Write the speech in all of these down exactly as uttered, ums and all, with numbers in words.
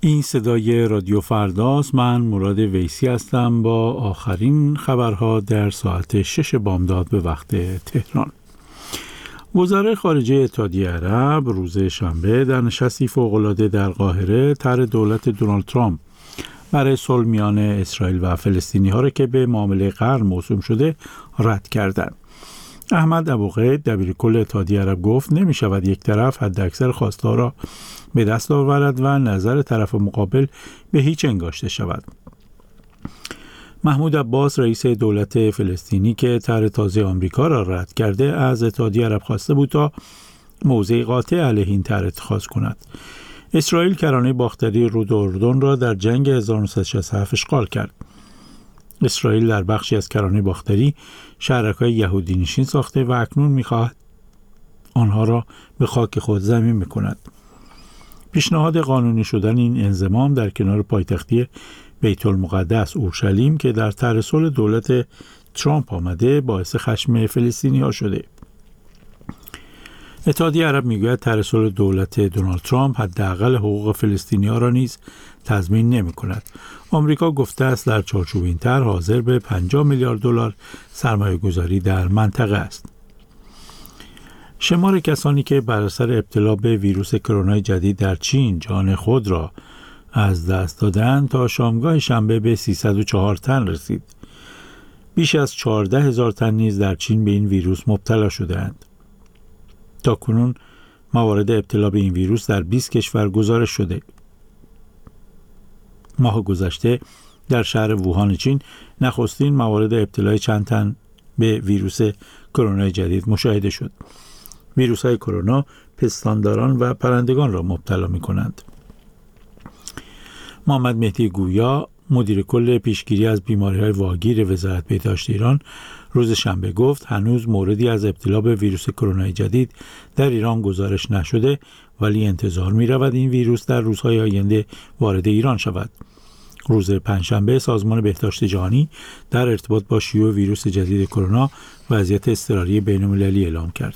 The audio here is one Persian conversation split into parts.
این صدای رادیو فرداست. من مراد ویسی هستم با آخرین خبرها در ساعت شش بامداد به وقت تهران. وزرای خارجه اتحادیه عرب روز شنبه در نشستی فوق‌العاده در قاهره طرح دولت دونالد ترامپ برای صلح میان اسرائیل و فلسطینی‌ها را که به معامله قرن موسوم شده رد کردند. احمد ابوغید دبیرکل اتحادیه عرب گفت نمی شود یک طرف حداکثر خواسته‌ها را به دست آورد و نظر طرف مقابل به هیچ انگاشته شود. محمود عباس رئیس دولت فلسطینی که طرح تازه آمریکا را رد کرده از اتحادیه عرب خواسته بود تا موضع قاطع علیه این طرح اتخاذ کند. اسرائیل کرانه باختری رود اردن را در جنگ هزار و نهصد و شصت و هفت اشغال کرد. اسرائیل در بخشی از کرانه باختری شهرک‌های یهودی نشین ساخته و اکنون می‌خواهد آنها را به خاک خود زمین بکند. پیشنهاد قانونی شدن این انضمام در کنار پایتختی بیت المقدس اورشلیم که در طرح صلح دولت ترامپ آمده باعث خشم فلسطینی‌ها شده. اتحادیه عرب میگوید طرح صلح دولت دونالد ترامپ حداقل حقوق فلسطینی‌ها را نیز تضمین نمی‌کند. آمریکا گفته است در چارچوب این طرح حاضر به پنجاه میلیارد دلار سرمایه‌گذاری در منطقه است. شمار کسانی که بر اثر ابتلا به ویروس کرونا جدید در چین جان خود را از دست دادند تا شامگاه شنبه به سیصد و چهار تن رسید. بیش از چهارده هزار تن نیز در چین به این ویروس مبتلا شده‌اند. تا کنون موارد ابتلا به این ویروس در بیست کشور گزارش شده. ماه گذشته در شهر ووهان چین نخستین موارد ابتلای چند تن به ویروس کرونا جدید مشاهده شد. ویروس‌های کرونا پستانداران و پرندگان را مبتلا می‌کنند. محمد مهدی گویا مدیر کل پیشگیری از بیماری‌های واگیر وزارت بهداشت ایران روز شنبه گفت هنوز موردی از ابتلا به ویروس کرونا جدید در ایران گزارش نشده ولی انتظار می‌رود این ویروس در روزهای آینده وارد ایران شود. روز پنجشنبه سازمان بهداشت جهانی در ارتباط با شیوع ویروس جدید کرونا وضعیت اضطراری بین‌المللی اعلام کرد.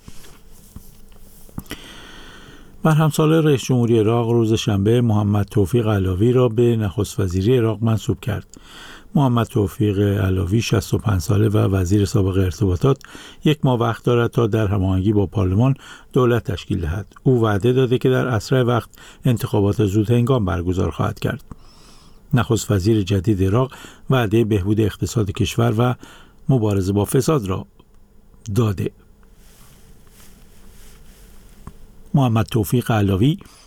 مرحم‌سالار رئیس جمهوری عراق روز شنبه محمد توفیق علاوی را به نخست وزیری عراق منصوب کرد. محمد توفیق علاوی شصت و پنج ساله و وزیر سابق ارتباطات یک ماه وقت دارد تا در هماهنگی با پارلمان دولت تشکیل دهد. او وعده داده که در اسرع وقت انتخابات زود هنگام برگزار خواهد کرد. نخست وزیر جدید عراق وعده بهبود اقتصاد کشور و مبارزه با فساد را داده. محمد توفیق علاوی